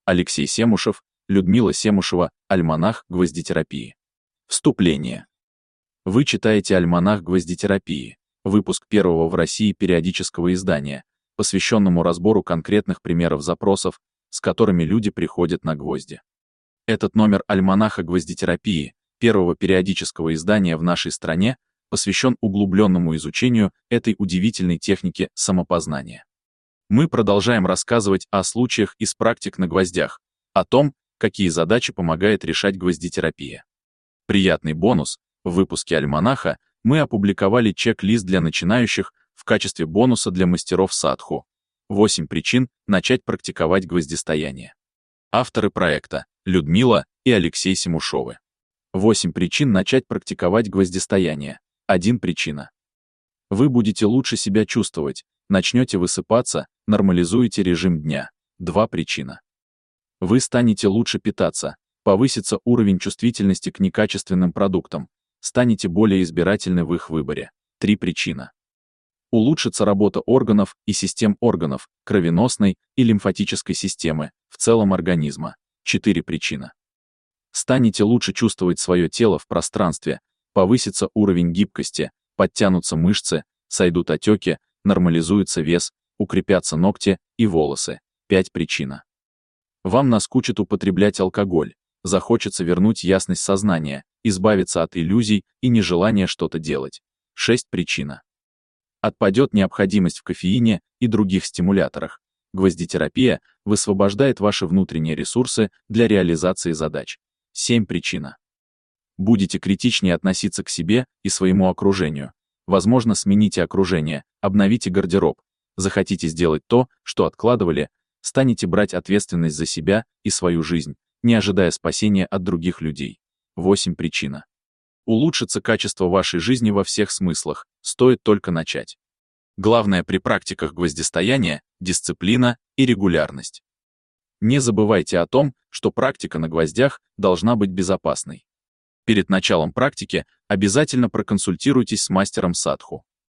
Алексей Семушев, Людмила Семушева, Альманах гвоздитерапии. Вступление. Вы читаете Альманах гвоздитерапии, выпуск первого в России периодического издания, посвященному разбору конкретных примеров запросов, с которыми люди приходят на гвозди. Этот номер Альманаха гвоздитерапии, первого периодического издания в нашей стране, посвящен углубленному изучению этой удивительной техники самопознания. Мы продолжаем рассказывать о случаях из практик на гвоздях, о том, какие задачи помогает решать гвоздитерапия. Приятный бонус: в выпуске Альманаха мы опубликовали чек-лист для начинающих в качестве бонуса для мастеров садху. 8 причин начать практиковать гвоздистояние. Авторы проекта — Людмила и Алексей Семушевы. 8 причин начать практиковать гвоздистояние. 1 причина. Вы будете лучше себя чувствовать, начнете высыпаться, нормализуете режим дня. 2 причина. Вы станете лучше питаться, повысится уровень чувствительности к некачественным продуктам, станете более избирательны в их выборе. 3 причина. Улучшится работа органов и систем органов, кровеносной и лимфатической системы, в целом организма. 4 причина. Станете лучше чувствовать свое тело в пространстве, повысится уровень гибкости, подтянутся мышцы, сойдут отеки, нормализуется вес, укрепятся ногти и волосы. 5 причина. Вам наскучит употреблять алкоголь, захочется вернуть ясность сознания, избавиться от иллюзий и нежелания что-то делать. 6 причина. Отпадет необходимость в кофеине и других стимуляторах. Гвоздитерапия высвобождает ваши внутренние ресурсы для реализации задач. 7 причина. Будете критичнее относиться к себе и своему окружению. Возможно, смените окружение, обновите гардероб, захотите сделать то, что откладывали, станете брать ответственность за себя и свою жизнь, не ожидая спасения от других людей. 8 причина. Улучшится качество вашей жизни во всех смыслах, стоит только начать. Главное при практиках гвоздистояния — дисциплина и регулярность. Не забывайте о том, что практика на гвоздях должна быть безопасной. Перед началом практики обязательно проконсультируйтесь с мастером садху.